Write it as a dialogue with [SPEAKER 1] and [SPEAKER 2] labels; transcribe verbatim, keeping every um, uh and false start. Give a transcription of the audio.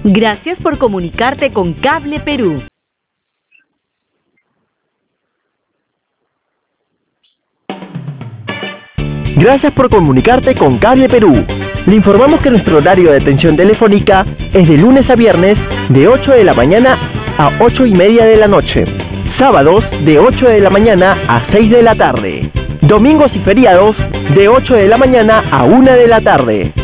[SPEAKER 1] Gracias por comunicarte con Cable Perú.
[SPEAKER 2] Gracias por comunicarte con Cable Perú. Le informamos que nuestro horario de atención telefónica es de lunes a viernes de ocho de la mañana a ocho y media de la noche. Sábados de ocho de la mañana a seis de la tarde. Domingos y feriados de ocho de la mañana a una de la tarde.